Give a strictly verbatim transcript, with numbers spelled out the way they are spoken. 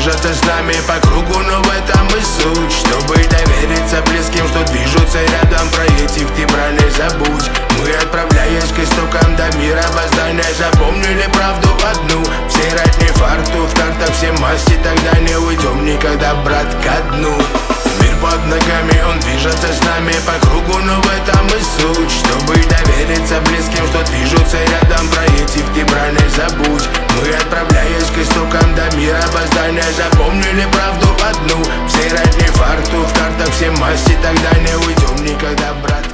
движется с нами по кругу, но в этом и суть. Чтобы довериться близким, что движутся рядом, про этих ты, брат, не забудь. Мы, отправляясь к истокам до мира воздания, запомнили правду одну: все родни фарту, в картах все масти, тогда не уйдем никогда, брат, ко дну. Мир под ногами, он движется с нами по кругу, но в этом и суть. Чтобы довериться близким, что движутся рядом, про этих ты, брат, не забудь. Мы, отправляясь к истокам до мира воздания, запомнили правду одну: все родни фарту, в картах все масти, тогда не уйдем никогда, брат.